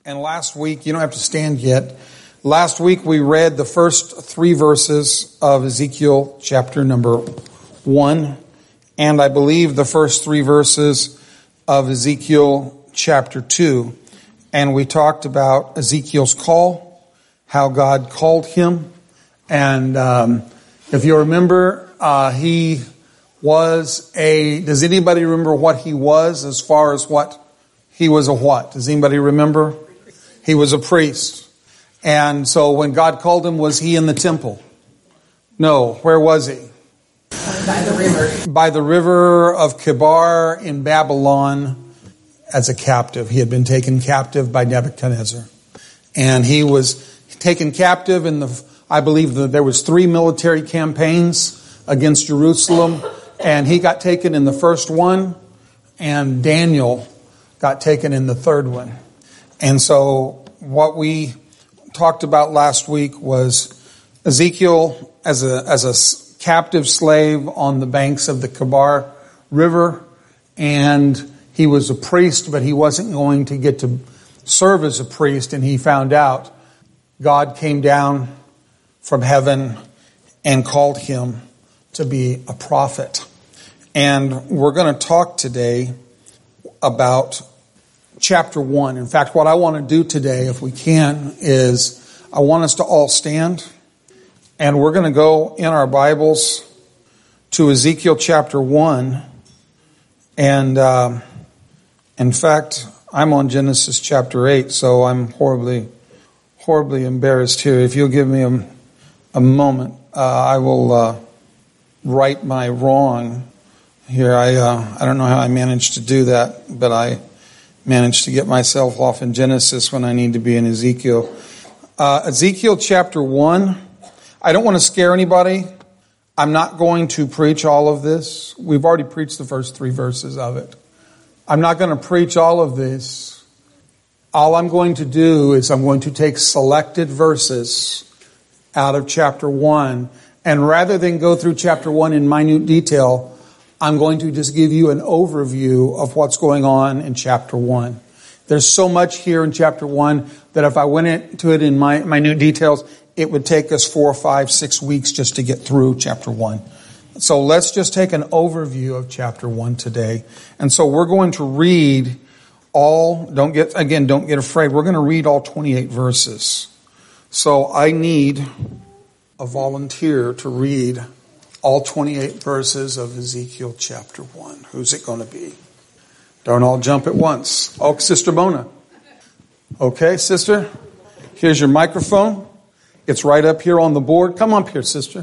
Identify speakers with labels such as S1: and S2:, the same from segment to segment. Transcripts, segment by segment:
S1: And last week, you don't have to stand yet. Last week we read the first 3 verses of Ezekiel chapter number 1. And I believe the first 3 verses of Ezekiel chapter 2. And we talked about Ezekiel's call, how God called him. And if you remember, he was does anybody remember what he was as far as what? He was a what? Does anybody remember? He was a priest. And so when God called him, was he in the temple? No. Where was he?
S2: By the river.
S1: By the river of Kebar in Babylon as a captive. He had been taken captive by Nebuchadnezzar. And he was taken captive in I believe that there was 3 military campaigns against Jerusalem. And he got taken in the first one. And Daniel got taken in the third one. And so what we talked about last week was Ezekiel as a captive slave on the banks of the Kebar River. And he was a priest, but he wasn't going to get to serve as a priest. And he found out God came down from heaven and called him to be a prophet. And we're going to talk today about chapter 1. In fact, what I want to do today, if we can, is I want us to all stand. And we're going to go in our Bibles to Ezekiel chapter 1. And in fact, I'm on Genesis chapter 8, so I'm horribly embarrassed here. If you'll give me a moment, I will right my wrong here. I don't know how I managed to do that, but I managed to get myself off in Genesis when I need to be in Ezekiel. Ezekiel chapter 1. I don't want to scare anybody. I'm not going to preach all of this. We've already preached the first 3 verses of it. I'm not going to preach all of this. All I'm going to do is I'm going to take selected verses out of chapter 1. And rather than go through chapter 1 in minute detail, I'm going to just give you an overview of what's going on in chapter 1. There's so much here in chapter 1 that if I went into it in minute details, it would take us 4, 5, 6 weeks just to get through chapter 1. So let's just take an overview of chapter 1 today. And so we're going to read don't get afraid. We're going to read all 28 verses. So I need a volunteer to read all 28 verses of Ezekiel chapter 1. Who's it going to be? Don't all jump at once. Oh, Sister Mona. Okay, sister. Here's your microphone. It's right up here on the board. Come up here, sister.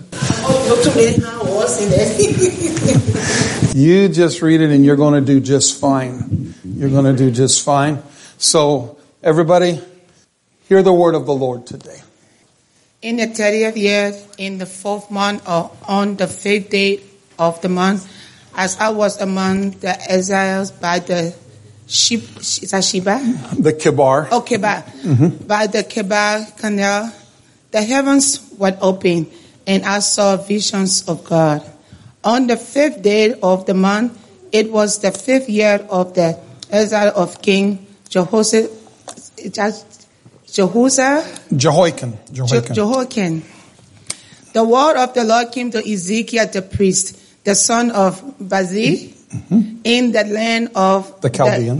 S1: You just read it and you're going to do just fine. You're going to do just fine. So, everybody, hear the word of the Lord today.
S2: In the 30th year, in the 4th month, or on the 5th day of the month, as I was among the exiles by the is that Sheba?
S1: The Kebar.
S2: Oh, Kebar. Mm-hmm. By the Kebar canal, the heavens were open, and I saw visions of God. On the 5th day of the month, it was the 5th year of the exile of King Jehoiakim. The word of the Lord came to Ezekiel the priest, the son of Bazi, in the land of
S1: the Chaldeans.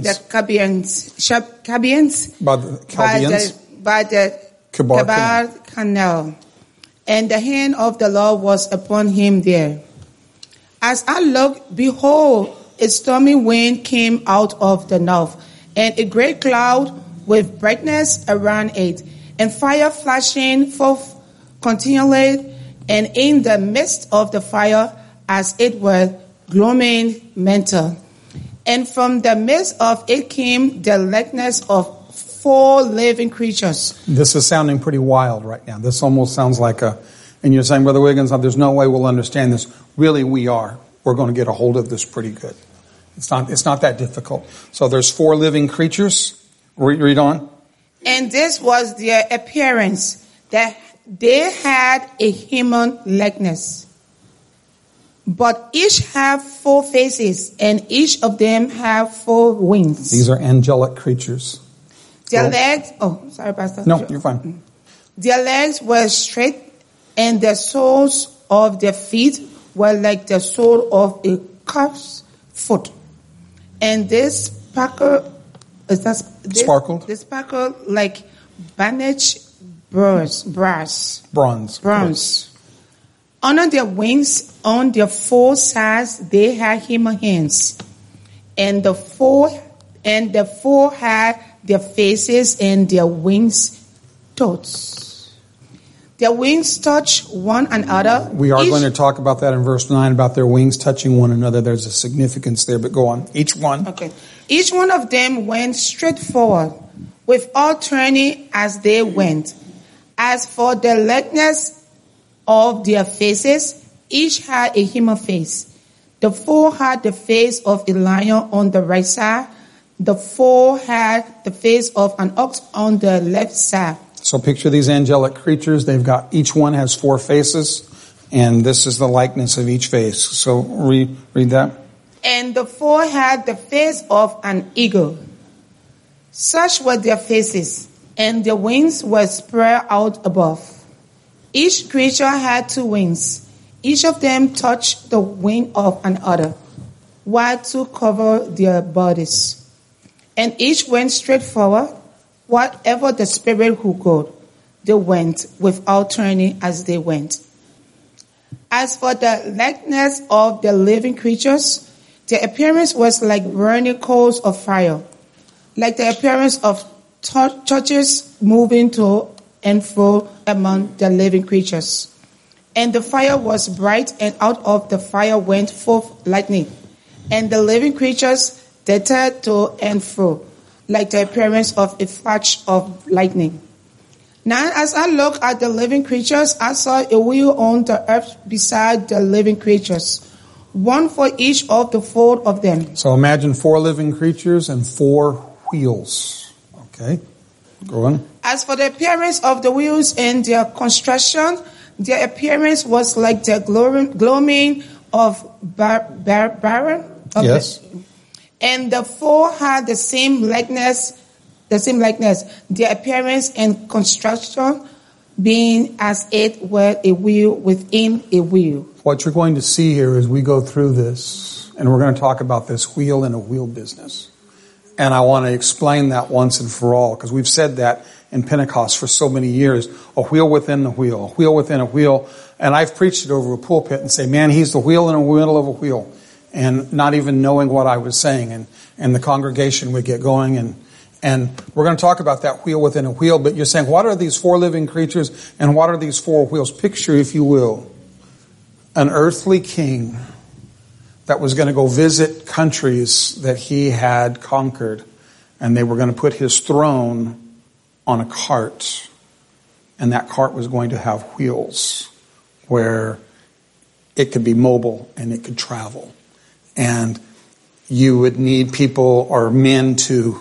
S2: By the Kebar canal. And the hand of the Lord was upon him there. As I looked, behold, a stormy wind came out of the north, and a great cloud with brightness around it, and fire flashing forth continually, and in the midst of the fire, as it were, glowing metal. And from the midst of it came the likeness of 4 living creatures.
S1: This is sounding pretty wild right now. This almost sounds like and you're saying, Brother Wiggins, there's no way we'll understand this. Really, we are. We're going to get a hold of this pretty good. It's not that difficult. So there's 4 living creatures. Read on.
S2: And this was their appearance, that they had a human likeness. But each have 4 faces, and each of them have 4 wings.
S1: These are angelic creatures.
S2: Their legs, sorry, Pastor.
S1: No, you're fine.
S2: Their legs were straight, and the soles of their feet were like the sole of a calf's foot. And this sparkled like burnished bronze. Under their wings, on their four sides, they had human hands, and the four had their faces and their wings touched. Their wings touch one another.
S1: We are going to talk about that in verse 9, about their wings touching one another. There's a significance there, but go on. Each one.
S2: Okay. Each one of them went straight forward, without turning as they went. As for the likeness of their faces, each had a human face. The four had the face of a lion on the right side. The four had the face of an ox on the left side.
S1: So picture these angelic creatures. Each one has four faces, and this is the likeness of each face. So read that.
S2: And the four had the face of an eagle. Such were their faces, and their wings were spread out above. Each creature had two wings. Each of them touched the wing of another, while two covered their bodies. And each went straight forward. Whatever the Spirit who called, they went without turning as they went. As for the likeness of the living creatures, their appearance was like burning coals of fire, like the appearance of torches moving to and fro among the living creatures. And the fire was bright, and out of the fire went forth lightning, and the living creatures darted to and fro, like the appearance of a flash of lightning. Now, as I looked at the living creatures, I saw a wheel on the earth beside the living creatures, one for each of the four of them.
S1: So imagine 4 living creatures and 4 wheels. Okay, go on.
S2: As for the appearance of the wheels and their construction, their appearance was like the gloaming of barren.
S1: Yes.
S2: And the 4 had the same likeness, their appearance and construction being as it were a wheel within a wheel.
S1: What you're going to see here as we go through this, and we're going to talk about this wheel in a wheel business. And I want to explain that once and for all, because we've said that in Pentecost for so many years. A wheel within the wheel, a wheel within a wheel. And I've preached it over a pulpit and say, man, he's the wheel in the middle of a wheel. And not even knowing what I was saying. And the congregation would get going. And we're going to talk about that wheel within a wheel. But you're saying, what are these 4 living creatures and what are these 4 wheels? Picture, if you will, an earthly king that was going to go visit countries that he had conquered. And they were going to put his throne on a cart. And that cart was going to have wheels where it could be mobile and it could travel. And you would need people or men to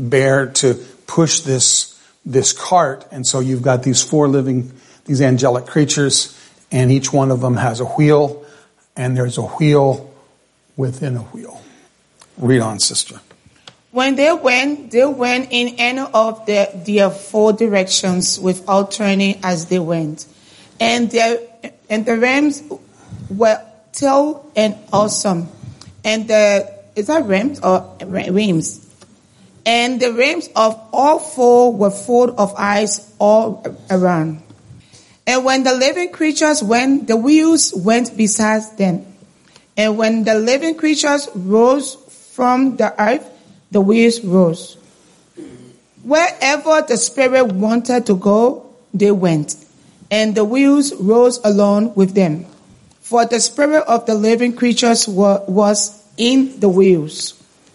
S1: push this cart. And so you've got these 4 these angelic creatures, and each one of them has a wheel, and there's a wheel within a wheel. Read on, sister.
S2: When they went in any of their 4 directions without turning as they went. And the rams were tall and awesome. And is that rams or rims? And the rims of all 4 were full of eyes all around. And when the living creatures went, the wheels went beside them. And when the living creatures rose from the earth, the wheels rose. Wherever the Spirit wanted to go, they went. And the wheels rose along with them. For the spirit of the living creatures was in the wheels.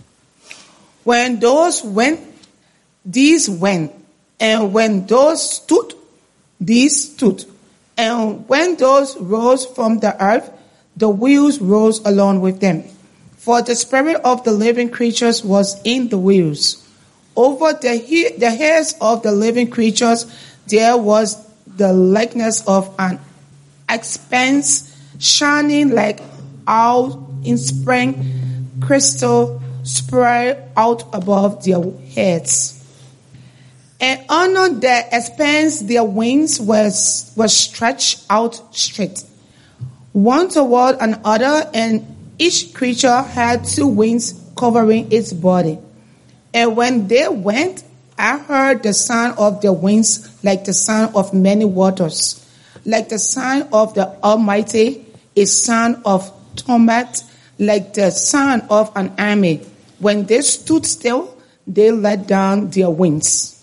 S2: When those went, these went. And when those stood, these stood. And when those rose from the earth, the wheels rose along with them. For the spirit of the living creatures was in the wheels. Over the heads of the living creatures, there was the likeness of an expanse shining like out in spring crystal spread out above their heads. And on the expanse their wings were stretched out straight, one toward another, and each creature had 2 wings covering its body. And when they went, I heard the sound of their wings like the sound of many waters, like the sound of the Almighty, a sound of trumpet, like the sound of an army. When they stood still, they let down their wings.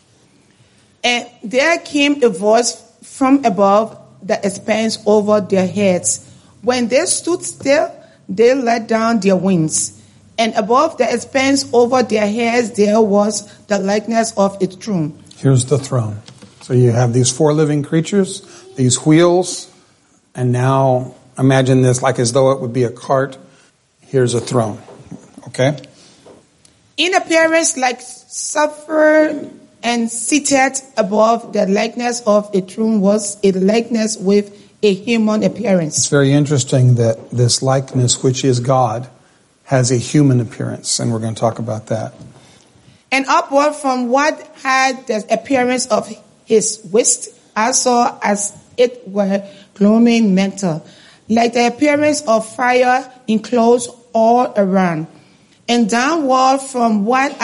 S2: And there came a voice from above the expanse over their heads. When they stood still, they let down their wings. And above the expanse over their heads, there was the likeness of a throne.
S1: Here's the throne. So you have these 4 living creatures, these wheels, and now imagine this like as though it would be a cart. Here's a throne. Okay?
S2: In appearance like sapphire, and seated above the likeness of a throne was a likeness with a human appearance.
S1: It's very interesting that this likeness, which is God, has a human appearance, and we're going to talk about that.
S2: And upward from what had the appearance of his waist, I saw as it were glowing metal, like the appearance of fire enclosed all around. And downward from what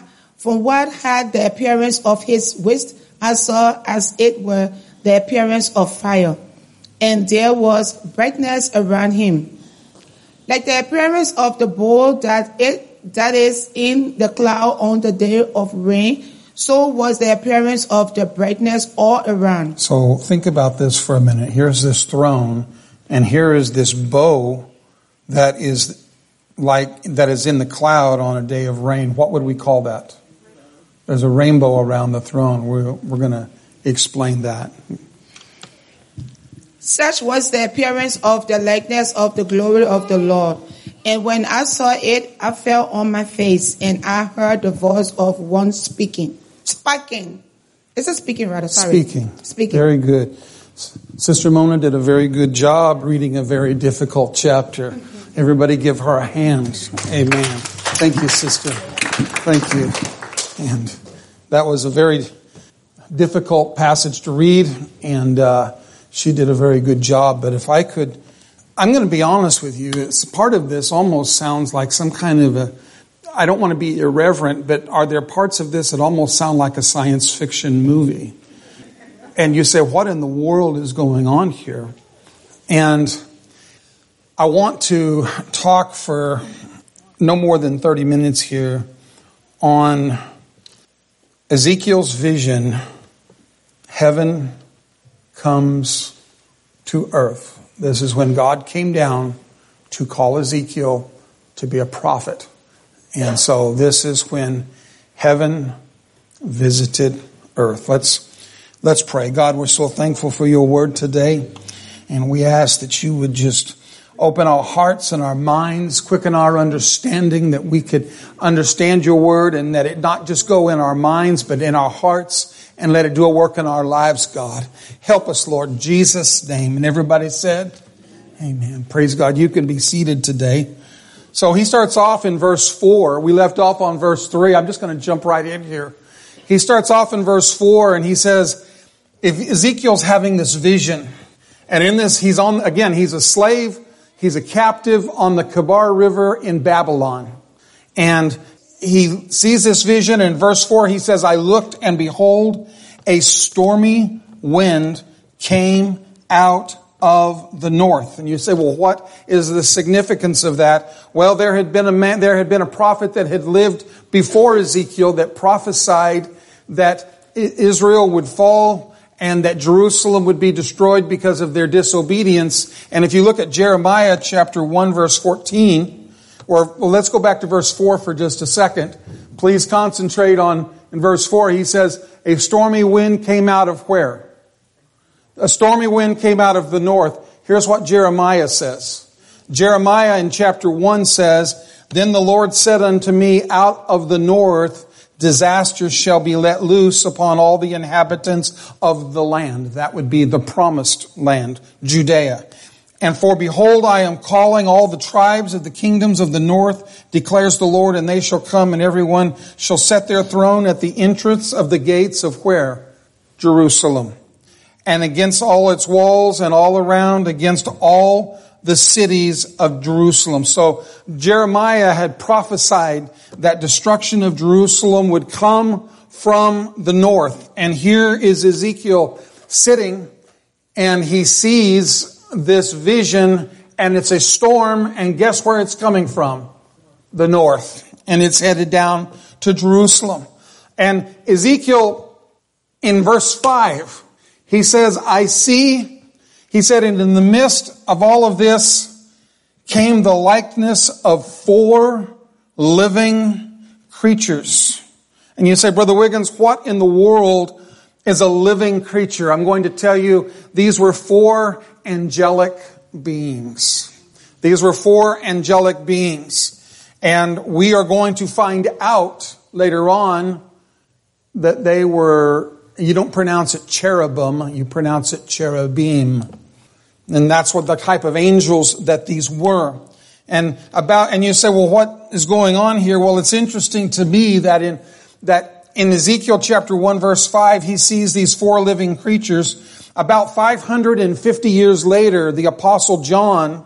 S2: had the appearance of his waist, I saw as it were the appearance of fire. And there was brightness around him, like the appearance of the bowl that is in the cloud on the day of rain. So was the appearance of the brightness all around.
S1: So think about this for a minute. Here's this throne, and here is this bow that is in the cloud on a day of rain. What would we call that? There's a rainbow around the throne. We're going to explain that.
S2: Such was the appearance of the likeness of the glory of the Lord. And when I saw it, I fell on my face, and I heard the voice of one speaking. Is it speaking rather? Sorry. Speaking.
S1: Very good. Sister Mona did a very good job reading a very difficult chapter. Everybody give her a hand. Amen. Thank you, sister. Thank you. And that was a very difficult passage to read, and she did a very good job. But if I could, I'm going to be honest with you, part of this almost sounds like some kind of I don't want to be irreverent, but are there parts of this that almost sound like a science fiction movie? And you say, what in the world is going on here? And I want to talk for no more than 30 minutes here on Ezekiel's vision. Heaven comes to earth. This is when God came down to call Ezekiel to be a prophet. And so this is when heaven visited earth. Let's pray. God, we're so thankful for your word today. And we ask that you would just open our hearts and our minds, quicken our understanding, that we could understand your word, and that it not just go in our minds, but in our hearts, and let it do a work in our lives, God. Help us, Lord, in Jesus' name. And everybody said, amen. Praise God. You can be seated today. So he starts off in verse 4. We left off on verse 3. I'm just going to jump right in here. He starts off in verse 4, and he says, if Ezekiel's having this vision, and in this, he's a slave, he's a captive on the Kebar River in Babylon. And he sees this vision. In verse 4, he says, I looked, and behold, a stormy wind came out of the north. And you say, well, what is the significance of that? Well, there had been a prophet that had lived before Ezekiel that prophesied that Israel would fall and that Jerusalem would be destroyed because of their disobedience. And if you look at Jeremiah chapter 1, verse 14, let's go back to verse 4 for just a second. Please concentrate on, in verse 4, he says, a stormy wind came out of where? A stormy wind came out of the north. Here's what Jeremiah says. Jeremiah in chapter 1 says, then the Lord said unto me, out of the north disaster shall be let loose upon all the inhabitants of the land. That would be the promised land, Judea. And for behold, I am calling all the tribes of the kingdoms of the north, declares the Lord, and they shall come, and everyone shall set their throne at the entrance of the gates of where? Jerusalem. And against all its walls and all around, against all the cities of Jerusalem. So Jeremiah had prophesied that destruction of Jerusalem would come from the north. And here is Ezekiel sitting, and he sees this vision, and it's a storm, and guess where it's coming from? The north. And it's headed down to Jerusalem. And Ezekiel, in verse 5, he says, I see, he said, and in the midst of all of this came the likeness of 4 living creatures. And you say, Brother Wiggins, what in the world is a living creature? I'm going to tell you, these were 4 angelic beings. These were 4 angelic beings. And we are going to find out later on that they were, you don't pronounce it cherubim, you pronounce it cherubim. And that's what the type of angels that these were. And you say, well, what is going on here? Well, it's interesting to me that in Ezekiel chapter 1 verse 5, he sees these 4 living creatures. About 550 years later, the Apostle John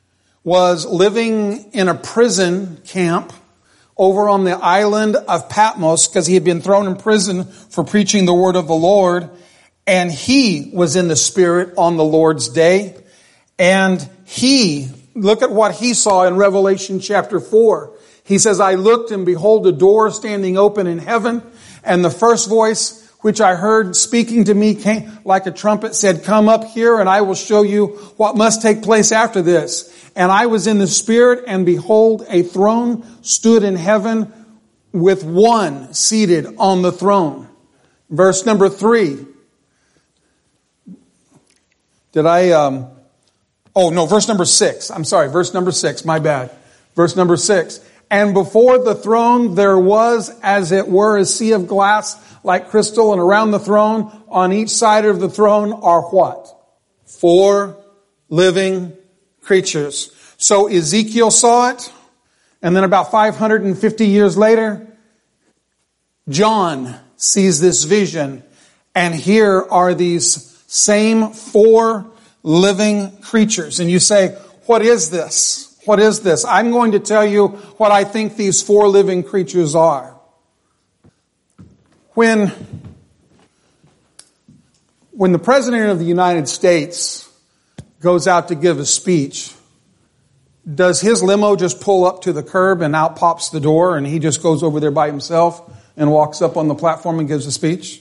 S1: was living in a prison camp over on the island of Patmos because he had been thrown in prison for preaching the word of the Lord. And he was in the Spirit on the Lord's day. And look at what he saw in Revelation chapter 4. He says, I looked and behold a door standing open in heaven. And the first voice which I heard speaking to me came like a trumpet, said, come up here and I will show you what must take place after this. And I was in the Spirit, and behold, a throne stood in heaven with one seated on the throne. Verse number 3. Verse number 6. I'm sorry, verse number 6, my bad. Verse number 6. And before the throne there was, as it were, a sea of glass like crystal, and around the throne, on each side of the throne, are what? 4 living creatures. So Ezekiel saw it, and then about 550 years later, John sees this vision, and here are these same 4 living creatures. And you say, what is this? What is this? I'm going to tell you what I think these 4 living creatures are. When the President of the United States goes out to give a speech, does his limo just pull up to the curb and out pops the door and he just goes over there by himself and walks up on the platform and gives a speech?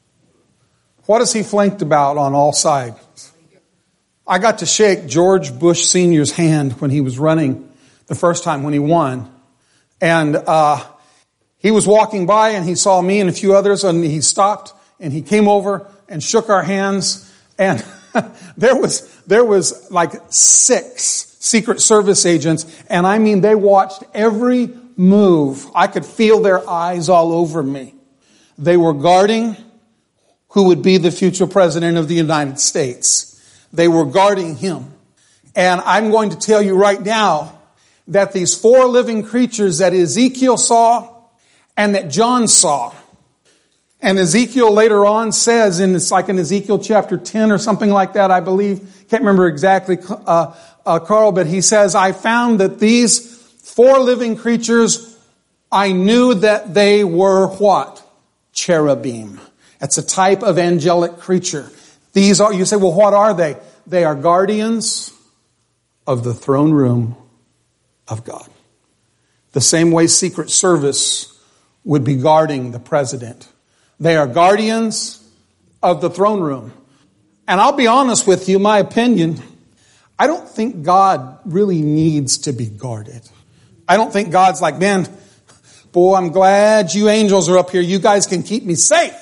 S1: What is he flanked about on all sides? I got to shake George Bush Sr.'s hand when he was running the first time when he won. And he was walking by and he saw me and a few others, and he stopped and he came over and shook our hands. And there was like 6 Secret Service agents. And I mean, they watched every move. I could feel their eyes all over me. They were guarding who would be the future president of the United States. They were guarding him. And I'm going to tell you right now that these 4 living creatures that Ezekiel saw and that John saw, and Ezekiel later on says, and it's like in Ezekiel chapter 10 or something like that, I believe, can't remember exactly, Carl, but he says, I found that these 4 living creatures, I knew that they were what? Cherubim. That's a type of angelic creature. These are, you say, well, what are they? They are guardians of the throne room of God. The same way Secret Service would be guarding the president. They are guardians of the throne room. And I'll be honest with you, my opinion, I don't think God really needs to be guarded. I don't think God's like, man, boy, I'm glad you angels are up here. You guys can keep me safe.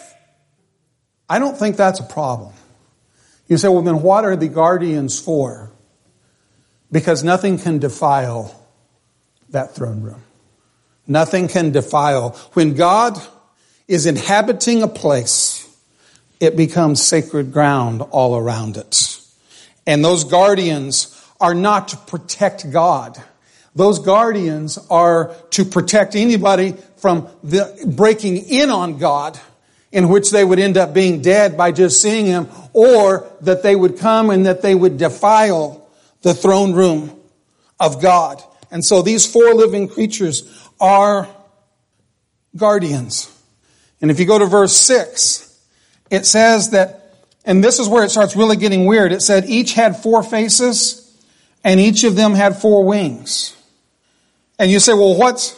S1: I don't think that's a problem. You say, well, then what are the guardians for? Because nothing can defile that throne room. Nothing can defile. When God is inhabiting a place, it becomes sacred ground all around it. And those guardians are not to protect God. Those guardians are to protect anybody from the breaking in on God, in which they would end up being dead by just seeing him, or that they would come and that they would defile the throne room of God. And so these four living creatures are guardians. And if you go to verse 6, it says that, and this is where it starts really getting weird. It said each had 4 faces and each of them had 4 wings. And you say, well,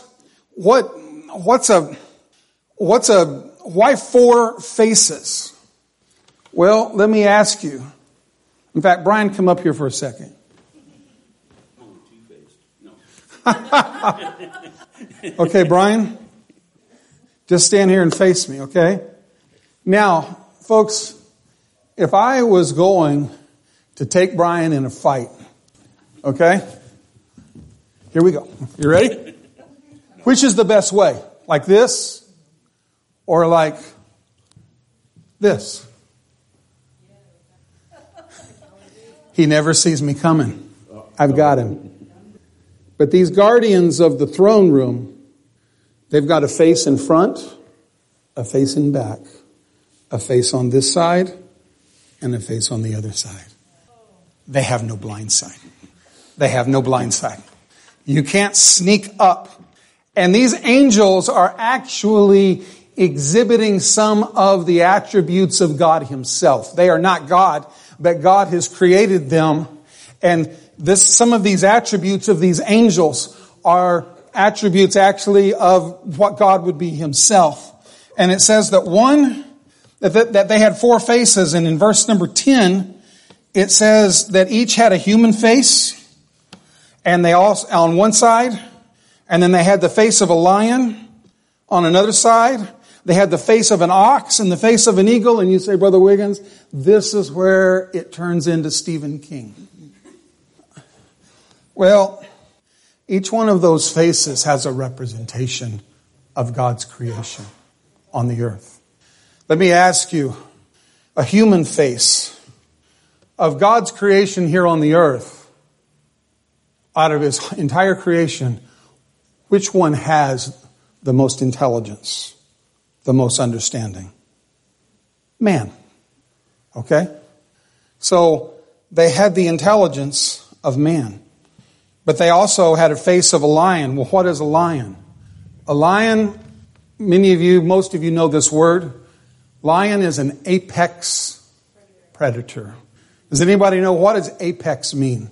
S1: why 4 faces? Well, let me ask you. In fact, Brian, come up here for a second. Okay, Brian, just stand here and face me, okay? Now, folks, if I was going to take Brian in a fight, okay? Here we go. You ready? Which is the best way? Like this or like this? He never sees me coming. I've got him. But these guardians of the throne room, they've got a face in front, a face in back, a face on this side, and a face on the other side. They have no blind side. They have no blind side. You can't sneak up. And these angels are actually exhibiting some of the attributes of God himself. They are not God, but God has created them. And some of these attributes of these angels are attributes actually of what God would be himself. And it says that they had 4 faces. And in verse number 10, it says that each had a human face. And they all, on one side, and then they had the face of a lion on another side. They had the face of an ox and the face of an eagle. And you say, Brother Wiggins, this is where it turns into Stephen King. Well, each one of those faces has a representation of God's creation on the earth. Let me ask you, a human face of God's creation here on the earth, out of his entire creation, which one has the most intelligence, the most understanding? Man. Okay? So they had the intelligence of man. But they also had a face of a lion. Well, what is a lion? A lion, most of you know this word. Lion is an apex predator. Does anybody know what does apex mean?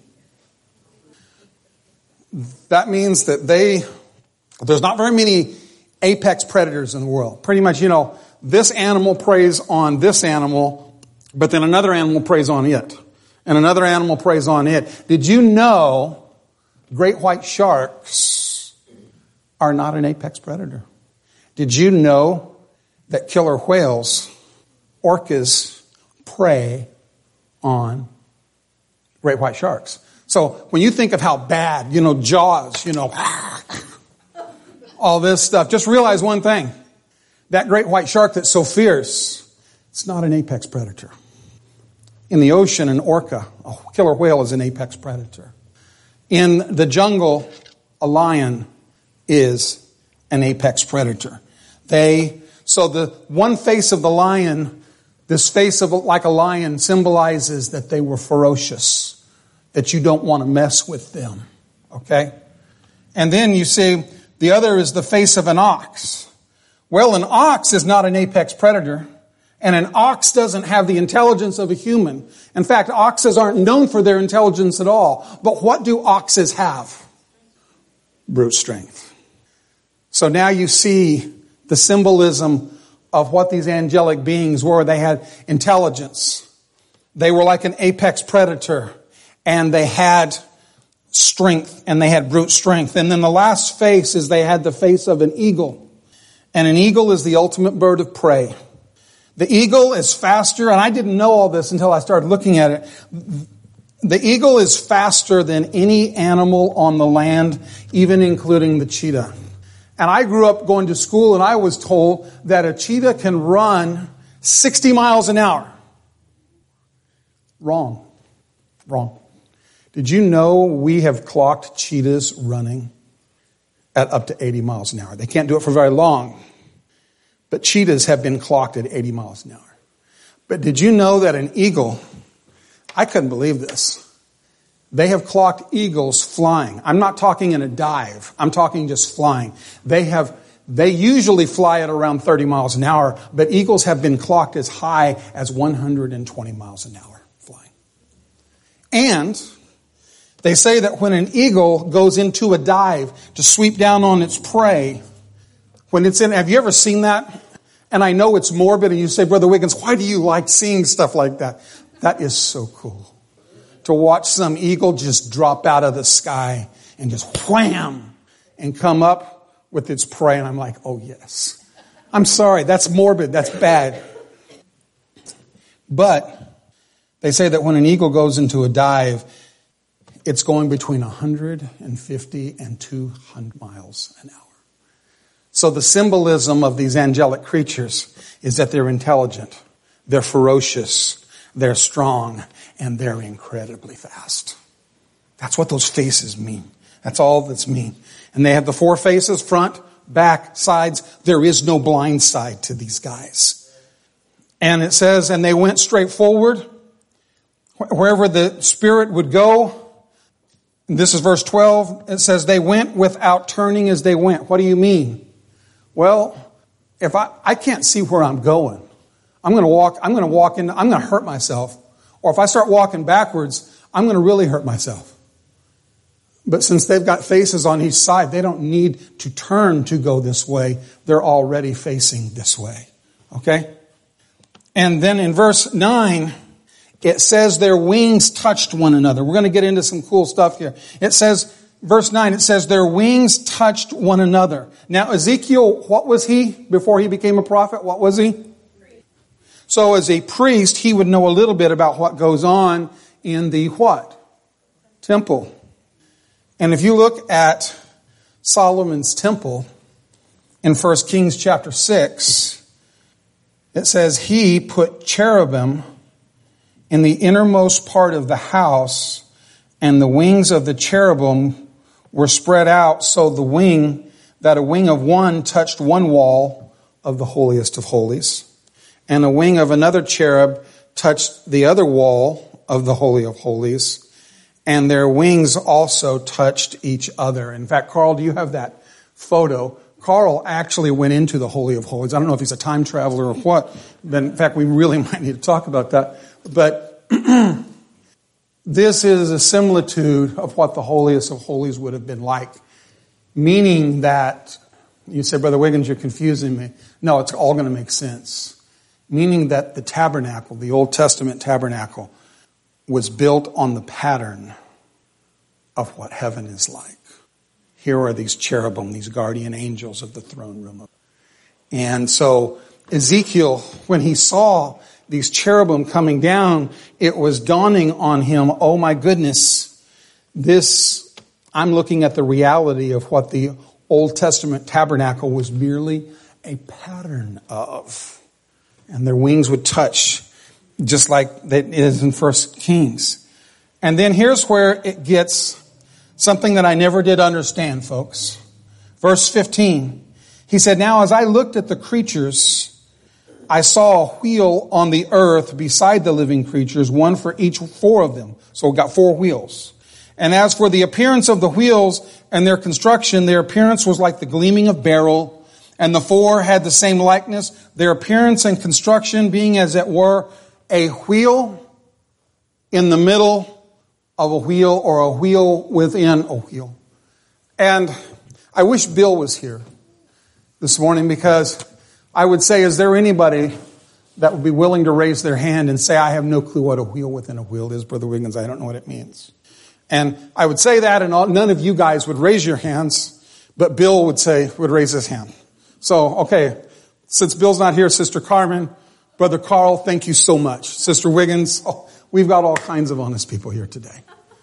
S1: That means that there's not very many apex predators in the world. Pretty much, this animal preys on this animal, but then another animal preys on it. And another animal preys on it. Did you know great white sharks are not an apex predator? Did you know that killer whales, orcas, prey on great white sharks? So when you think of how bad, Jaws, all this stuff, just realize one thing. That great white shark that's so fierce, it's not an apex predator. In the ocean, an orca, a killer whale, is an apex predator. In the jungle, a lion is an apex predator. So the one face of the lion, this face of like a lion, symbolizes that they were ferocious, that you don't want to mess with them. Okay? And then you see the other is the face of an ox. Well, an ox is not an apex predator, and an ox doesn't have the intelligence of a human. In fact, oxes aren't known for their intelligence at all. But what do oxes have? Brute strength. So now you see the symbolism of what these angelic beings were. They had intelligence. They were like an apex predator. And they had strength, and they had brute strength. And then the last face is they had the face of an eagle. And an eagle is the ultimate bird of prey. The eagle is faster, and I didn't know all this until I started looking at it. The eagle is faster than any animal on the land, even including the cheetah. And I grew up going to school, and I was told that a cheetah can run 60 miles an hour. Wrong. Did you know we have clocked cheetahs running at up to 80 miles an hour? They can't do it for very long, but cheetahs have been clocked at 80 miles an hour. But did you know that an eagle, I couldn't believe this, they have clocked eagles flying. I'm not talking in a dive. I'm talking just flying. They usually fly at around 30 miles an hour, but eagles have been clocked as high as 120 miles an hour flying. And they say that when an eagle goes into a dive to sweep down on its prey, have you ever seen that? And I know it's morbid, and you say, Brother Wiggins, why do you like seeing stuff like that? That is so cool. To watch some eagle just drop out of the sky and just wham and come up with its prey. And I'm like, oh yes. I'm sorry, that's morbid, that's bad. But they say that when an eagle goes into a dive, it's going between 150 and 200 miles an hour. So the symbolism of these angelic creatures is that they're intelligent, they're ferocious, they're strong, and they're incredibly fast. That's what those faces mean. That's all that's mean. And they have the 4 faces, front, back, sides. There is no blind side to these guys. And it says, and they went straight forward, wherever the Spirit would go. And this is verse 12. It says, they went without turning as they went. What do you mean? Well, if I can't see where I'm going, I'm going to hurt myself. Or if I start walking backwards, I'm going to really hurt myself. But since they've got faces on each side, they don't need to turn to go this way. They're already facing this way. Okay? And then in verse 9, it says their wings touched one another. We're going to get into some cool stuff here. It says, verse 9, it says their wings touched one another. Now Ezekiel, what was he before he became a prophet? What was he? So as a priest, he would know a little bit about what goes on in the what? Temple. And if you look at Solomon's temple in 1 Kings chapter 6, it says he put cherubim in the innermost part of the house, and the wings of the cherubim were spread out so a wing of one touched one wall of the holiest of holies, and a wing of another cherub touched the other wall of the Holy of Holies, and their wings also touched each other. In fact, Carl, do you have that photo? Carl actually went into the Holy of Holies. I don't know if he's a time traveler or what, but in fact, we really might need to talk about that. But this is a similitude of what the holiest of holies would have been like, meaning that, you say, Brother Wiggins, you're confusing me. No, it's all going to make sense. Meaning that the tabernacle, the Old Testament tabernacle, was built on the pattern of what heaven is like. Here are these cherubim, these guardian angels of the throne room. And so Ezekiel, when he saw these cherubim coming down, it was dawning on him, oh my goodness, I'm looking at the reality of what the Old Testament tabernacle was merely a pattern of. And their wings would touch, just like it is in 1 Kings. And then here's where it gets something that I never did understand, folks. Verse 15. He said, now as I looked at the creatures, I saw a wheel on the earth beside the living creatures, one for each 4 of them. So we got 4 wheels. And as for the appearance of the wheels and their construction, their appearance was like the gleaming of beryl. And the 4 had the same likeness, their appearance and construction being as it were a wheel in the middle of a wheel, or a wheel within a wheel. And I wish Bill was here this morning, because I would say, is there anybody that would be willing to raise their hand and say, I have no clue what a wheel within a wheel is, Brother Wiggins, I don't know what it means. And I would say that, and none of you guys would raise your hands, but Bill would raise his hand. So, okay, since Bill's not here, Sister Carmen, Brother Carl, thank you so much. Sister Wiggins, we've got all kinds of honest people here today.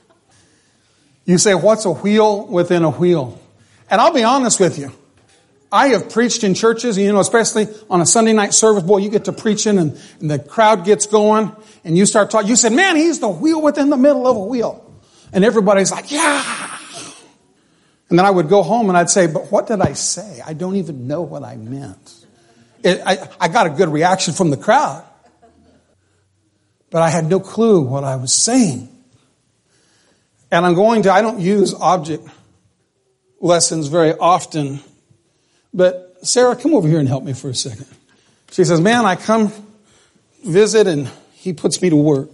S1: You say, what's a wheel within a wheel? And I'll be honest with you. I have preached in churches, especially on a Sunday night service. Boy, you get to preaching and the crowd gets going and you start talking. You said, man, he's the wheel within the middle of a wheel. And everybody's like, yeah. And then I would go home and I'd say, but what did I say? I don't even know what I meant. I got a good reaction from the crowd. But I had no clue what I was saying. And I don't use object lessons very often. But Sarah, come over here and help me for a second. She says, man, I come visit and he puts me to work.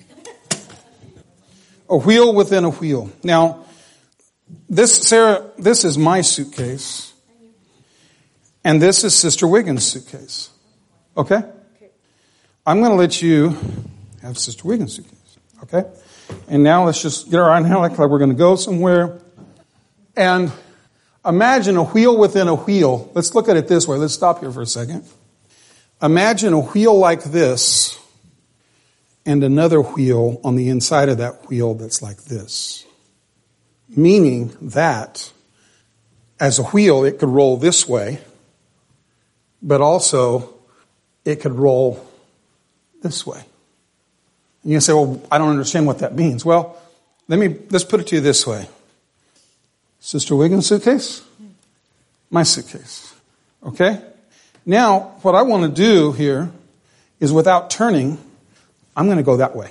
S1: A wheel within a wheel. Now, Sarah, this is my suitcase. And this is Sister Wiggins' suitcase. Okay? I'm going to let you have Sister Wiggins' suitcase. Okay? And now let's just get around here like we're going to go somewhere. And imagine a wheel within a wheel. Let's look at it this way. Let's stop here for a second. Imagine a wheel like this and another wheel on the inside of that wheel that's like this. Meaning that as a wheel, it could roll this way, but also it could roll this way. And you say, well, I don't understand what that means. Well, let's put it to you this way. Sister Wiggins' suitcase, my suitcase. Okay? Now, what I want to do here is without turning, I'm going to go that way.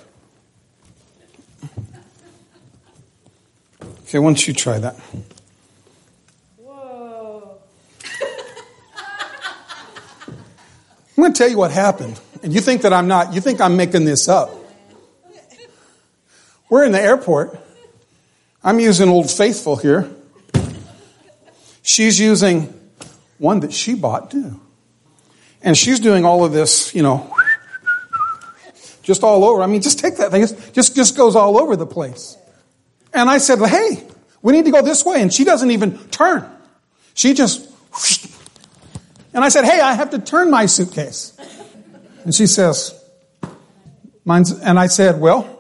S1: Okay, why don't you try that?
S2: Whoa.
S1: I'm going to tell you what happened. And you think I'm making this up. We're in the airport. I'm using Old Faithful here. She's using one that she bought too. And she's doing all of this, just all over. I mean, just take that thing. It just goes all over the place. And I said, well, hey, we need to go this way. And she doesn't even turn. She just, and I said, hey, I have to turn my suitcase. And she says, and I said,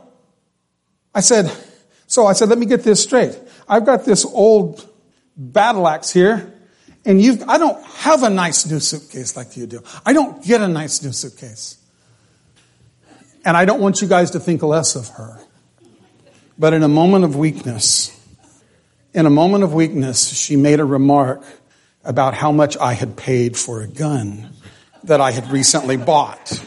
S1: let me get this straight. I've got this old battle axe here, and I don't have a nice new suitcase like you do. I don't get a nice new suitcase. And I don't want you guys to think less of her. But in a moment of weakness, she made a remark about how much I had paid for a gun that I had recently bought.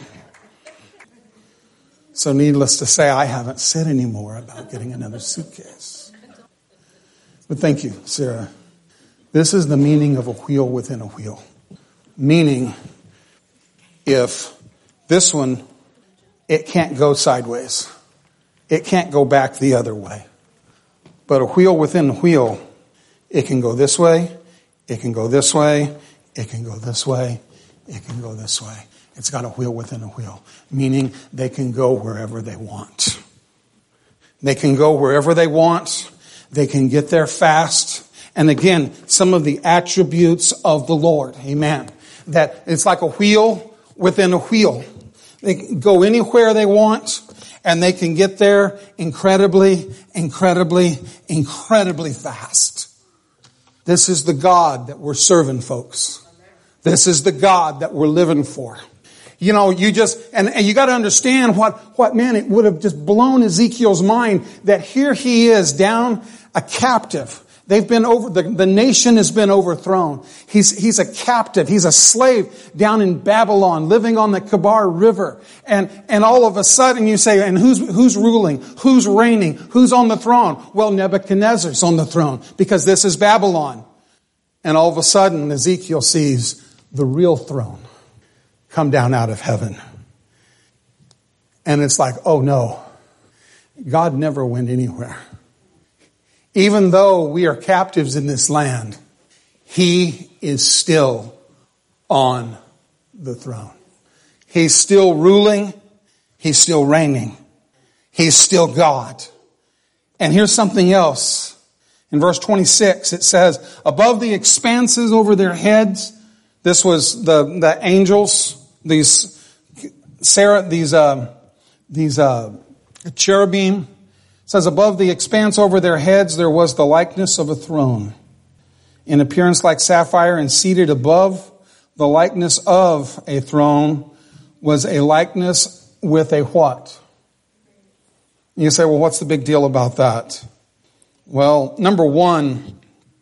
S1: So needless to say, I haven't said any more about getting another suitcase. But thank you, Sarah. This is the meaning of a wheel within a wheel. Meaning, if this one, it can't go sideways. It can't go back the other way. But a wheel within a wheel, it can go this way, it can go this way, it can go this way, it can go this way. It's got a wheel within a wheel, meaning they can go wherever they want. They can go wherever they want. They can get there fast. And again, some of the attributes of the Lord. Amen. That it's like a wheel within a wheel. They can go anywhere they want, and they can get there incredibly, incredibly, incredibly fast. This is the God that we're serving, folks. This is the God that we're living for. You got to understand what man, it would have just blown Ezekiel's mind that here he is down a captive. They've been the nation has been overthrown. He's a captive. He's a slave down in Babylon, living on the Kebar River. And all of a sudden you say, and who's ruling? Who's reigning? Who's on the throne? Well, Nebuchadnezzar's on the throne because this is Babylon. And all of a sudden Ezekiel sees the real throne come down out of heaven. And it's like, oh no, God never went anywhere. Even though we are captives in this land, He is still on the throne. He's still ruling. He's still reigning. He's still God. And here's something else. In verse 26, it says, above the expanses over their heads, this was the angels, these cherubim. It says, above the expanse over their heads, there was the likeness of a throne, in appearance like sapphire, and seated above the likeness of a throne was a likeness with a what? You say, well, what's the big deal about that? Well, number one,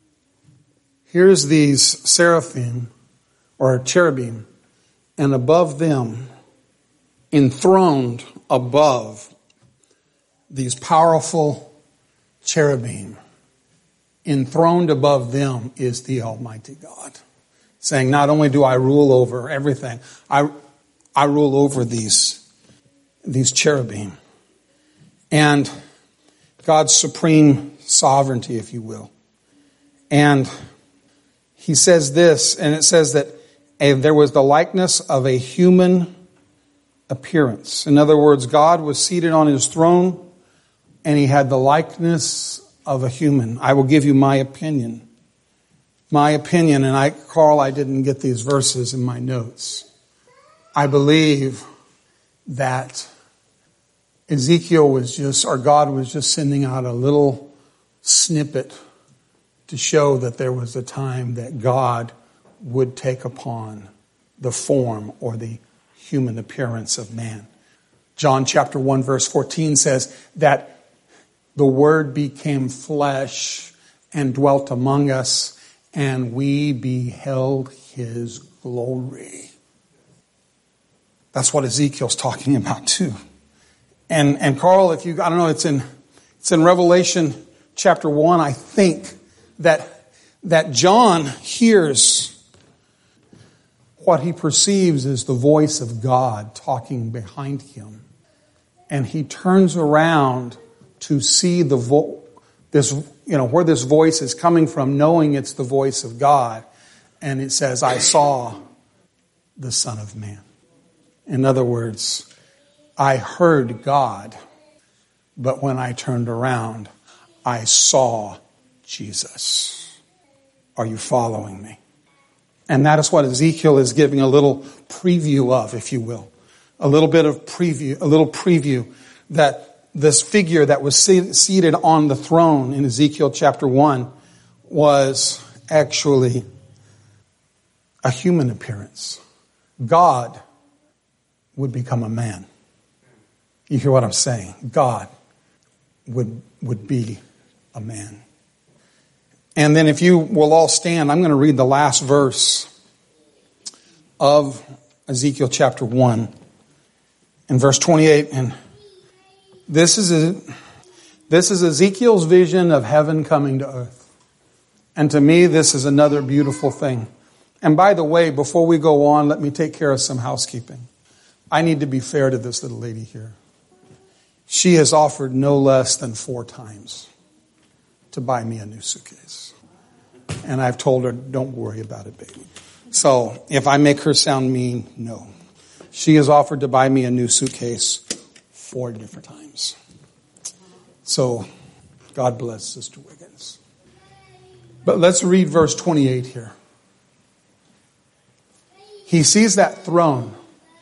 S1: here's these seraphim or cherubim, and above them, enthroned above these powerful cherubim, enthroned above them is the Almighty God, saying, not only do I rule over everything, I rule over these cherubim. And God's supreme sovereignty, if you will. And he says this, and it says that there was the likeness of a human appearance. In other words, God was seated on his throne, and he had the likeness of a human. I will give you my opinion. My opinion, and Carl, I didn't get these verses in my notes. I believe that Ezekiel was just, or God was just sending out a little snippet to show that there was a time that God would take upon the form or the human appearance of man. John chapter 1 verse 14 says that the Word became flesh and dwelt among us, and we beheld his glory. That's what Ezekiel's talking about too. And Carl, I don't know, it's in Revelation chapter 1, I think, that John hears what he perceives is the voice of God talking behind him. And he turns around to see where this voice is coming from, knowing it's the voice of God. And it says, I saw the Son of Man. In other words, I heard God, but when I turned around, I saw Jesus. Are you following me? And that is what Ezekiel is giving a little preview of, if you will. A little preview that this figure that was seated on the throne in Ezekiel chapter 1 was actually a human appearance. God would become a man. You hear what I'm saying? God would be a man. And then if you will all stand, I'm going to read the last verse of Ezekiel chapter 1 in verse 28. And this is Ezekiel's vision of heaven coming to earth. And to me, this is another beautiful thing. And by the way, before we go on, let me take care of some housekeeping. I need to be fair to this little lady here. She has offered no less than 4 times to buy me a new suitcase. And I've told her, don't worry about it, baby. So if I make her sound mean, no. She has offered to buy me a new suitcase 4 different times. So God bless Sister Wiggins. But let's read verse 28 here. He sees that throne.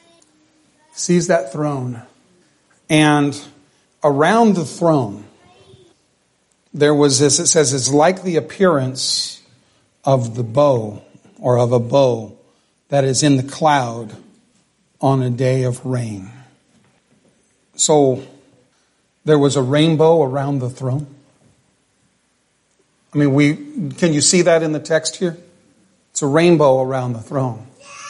S1: And around the throne, there was this, it says, it's like the appearance of the bow, or of a bow that is in the cloud on a day of rain. So there was a rainbow around the throne. I mean, can you see that in the text here? It's a rainbow around the throne.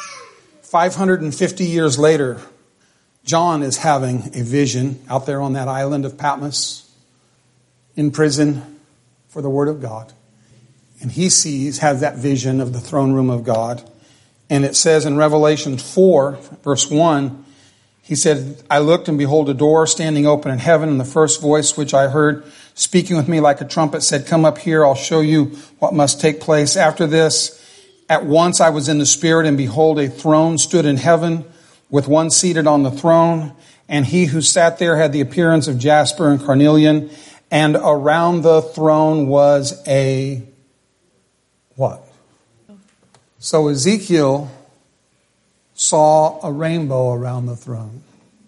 S1: 550 years later, John is having a vision out there on that island of Patmos in prison for the Word of God. And he has that vision of the throne room of God. And it says in Revelation 4, verse 1, he said, I looked and behold a door standing open in heaven, and the first voice which I heard speaking with me like a trumpet said, come up here, I'll show you what must take place after this. At once I was in the Spirit, and behold, a throne stood in heaven, with one seated on the throne, and he who sat there had the appearance of jasper and carnelian, and around the throne was a what? So Ezekiel saw a rainbow around the throne.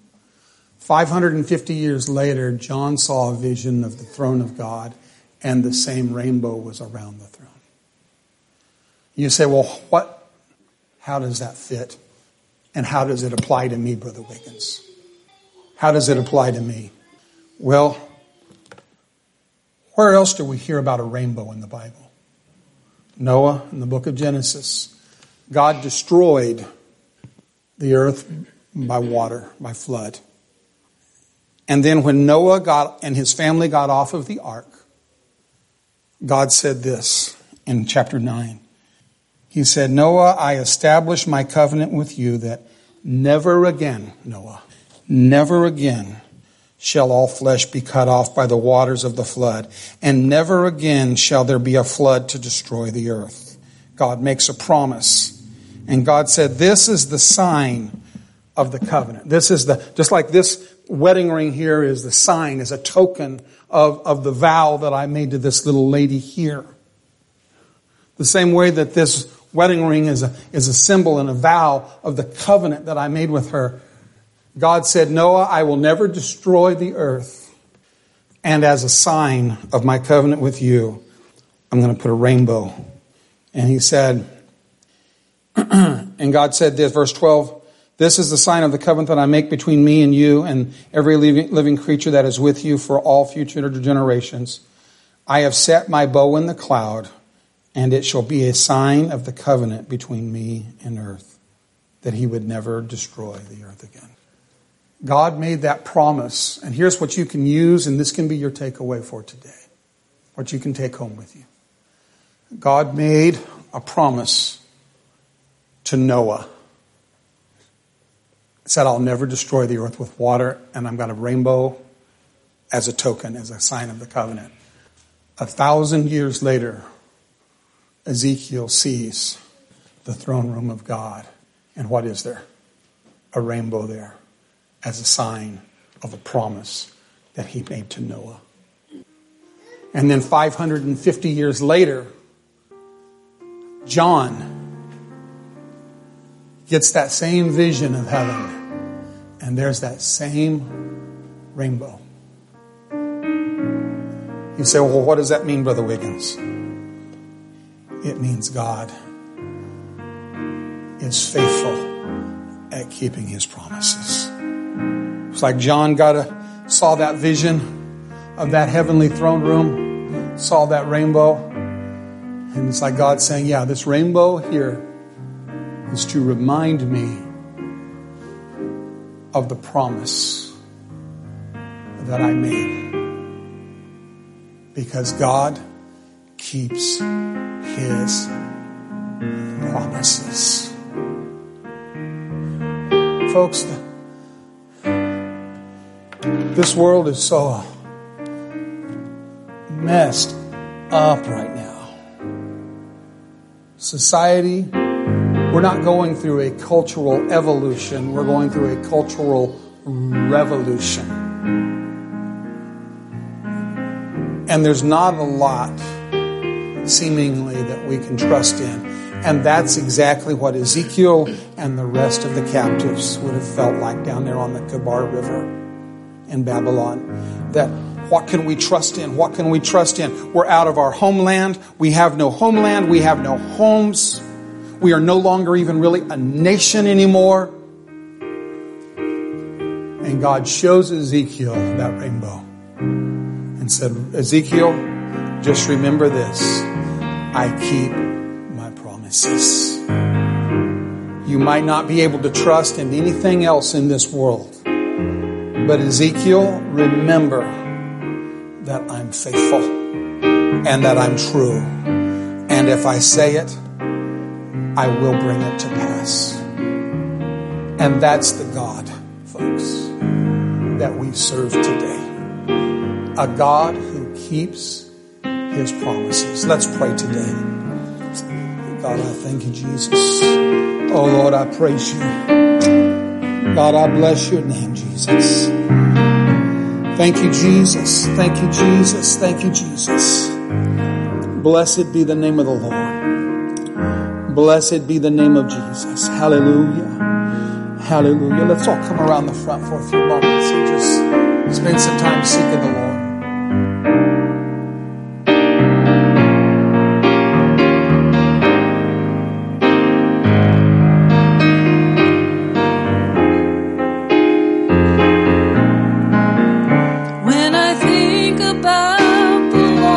S1: 550 years later, John saw a vision of the throne of God, and the same rainbow was around the throne. You say, well, how does that fit? And how does it apply to me, Brother Wiggins? How does it apply to me? Well, Where else do we hear about a rainbow in the Bible? Noah in the book of Genesis. God destroyed the earth by water, by flood. And then when Noah and his family got off of the ark, God said this in chapter 9. He said, Noah, I establish my covenant with you that never again, Noah, never again shall all flesh be cut off by the waters of the flood, and never again shall there be a flood to destroy the earth. God makes a promise. And God said, this is the sign of the covenant. This is just like this wedding ring here is the sign, is a token of the vow that I made to this little lady here. The same way that this wedding ring is a symbol and a vow of the covenant that I made with her. God said, Noah, I will never destroy the earth. And as a sign of my covenant with you, I'm going to put a rainbow. And he said, and God said this, verse 12, this is the sign of the covenant that I make between me and you and every living creature that is with you for all future generations. I have set my bow in the cloud, and it shall be a sign of the covenant between me and earth, that he would never destroy the earth again. God made that promise, and here's what you can use, and this can be your takeaway for today, what you can take home with you. God made a promise to Noah. He said, I'll never destroy the earth with water, and I've got a rainbow as a token, as a sign of the covenant. 1,000 years later, Ezekiel sees the throne room of God. And what is there? A rainbow there as a sign of a promise that he made to Noah. And then 550 years later, John gets that same vision of heaven. And there's that same rainbow. You say, well, what does that mean, Brother Wiggins? It means God is faithful at keeping his promises. It's like John saw that vision of that heavenly throne room, saw that rainbow, and it's like God saying, yeah, this rainbow here is to remind me of the promise that I made. Because God keeps his promises. Folks, this world is so messed up right now. Society, we're not going through a cultural evolution. We're going through a cultural revolution. And there's not a lot, seemingly, that we can trust in. And that's exactly what Ezekiel and the rest of the captives would have felt like down there on the Kebar River in Babylon. That what can we trust in? What can we trust in? We're out of our homeland. We have no homeland. We have no homes. We are no longer even really a nation anymore. And God shows Ezekiel that rainbow and said, Ezekiel, just remember this. I keep my promises. You might not be able to trust in anything else in this world. But Ezekiel, remember that I'm faithful and that I'm true. And if I say it, I will bring it to pass. And that's the God, folks, that we serve today. A God who keeps his promises. Let's pray today. God, I thank you, Jesus. Oh, Lord, I praise you. God, I bless your name, Jesus. Thank you, Jesus. Thank you, Jesus. Thank you, Jesus. Blessed be the name of the Lord. Blessed be the name of Jesus. Hallelujah. Hallelujah. Let's all come around the front for a few moments and just spend some time seeking the Lord.
S3: When I think about the Lord,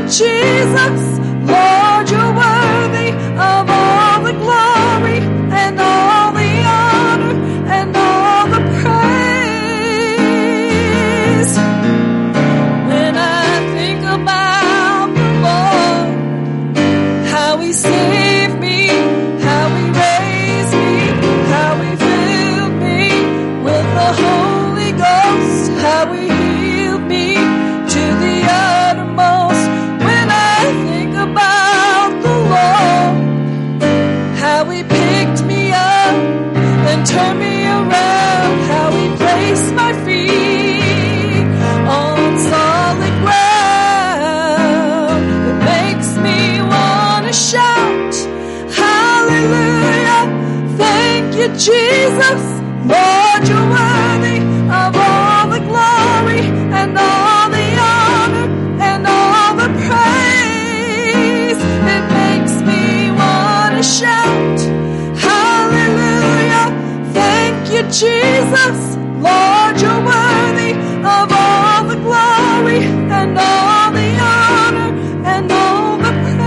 S3: Jesus, Lord, you're worthy of all the glory and all the honor and all the praise. When I think about the Lord, how He saved me, how He raised me, how He filled me with the Holy Ghost, how He healed me to the uttermost. When I think about the Lord, how He picked me up and turned me around, how He placed my feet on solid ground, it makes me want to shout, hallelujah, thank you, Jesus, Lord, you're worthy of all the glory and all the honor and all the praise. It makes me want to shout, hallelujah, thank you, Jesus, Lord, you're worthy of all the glory and all the honor and all the praise.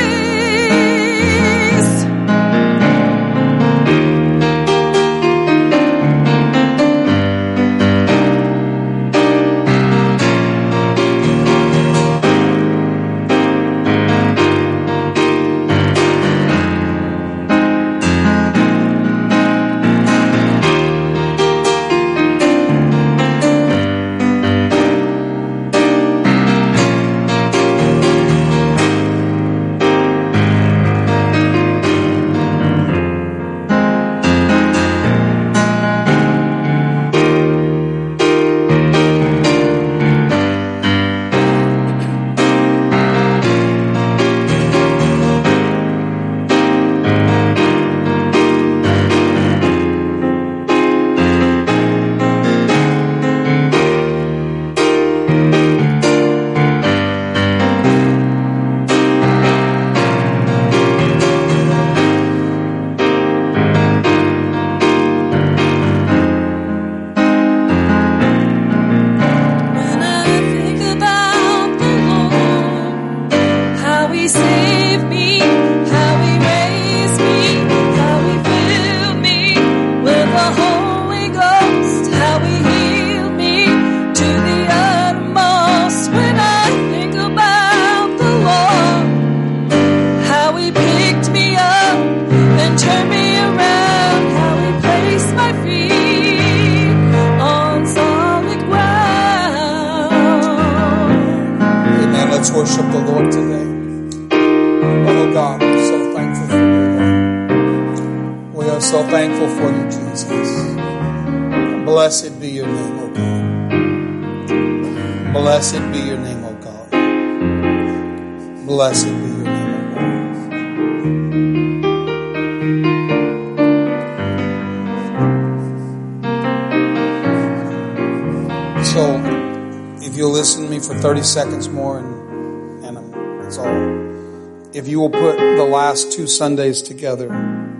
S1: Worship the Lord today. Oh God, we're so thankful for you, Lord. We are so thankful for you, Jesus. Blessed be your name, oh God. Blessed be your name, oh God. Blessed be your name, oh God. So, if you'll listen to me for 30 seconds more, and that's all. If you will put the last 2 Sundays together,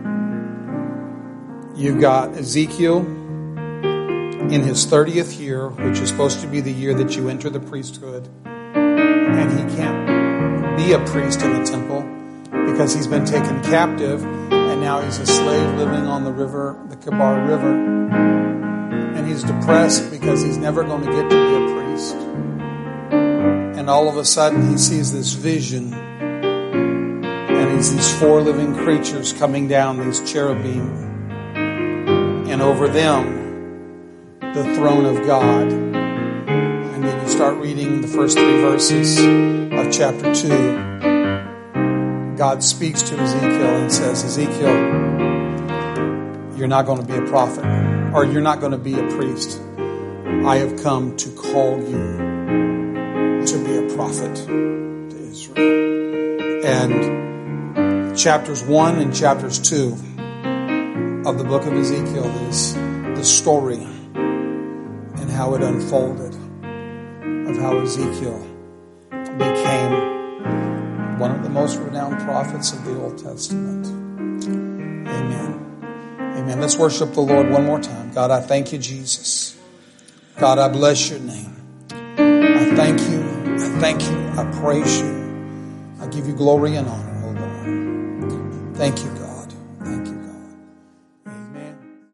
S1: you've got Ezekiel in his 30th year, which is supposed to be the year that you enter the priesthood. And he can't be a priest in the temple because he's been taken captive and now he's a slave living on the river, the Kebar River. And he's depressed because he's never going to get to be a priest. And all of a sudden he sees this vision, and he's these 4 living creatures coming down, these cherubim, and over them the throne of God. And then you start reading the first 3 verses of chapter 2. God speaks to Ezekiel and says, Ezekiel, you're not going to be a prophet, or you're not going to be a priest. I have come to call you to be a prophet to Israel. And chapters 1 and chapters 2 of the book of Ezekiel is the story and how it unfolded of how Ezekiel became one of the most renowned prophets of the Old Testament. Amen. Amen. Let's worship the Lord one more time. God, I thank you, Jesus. God, I bless your name. I thank you. I thank you. I praise you. I give you glory and honor, O Lord. Thank you,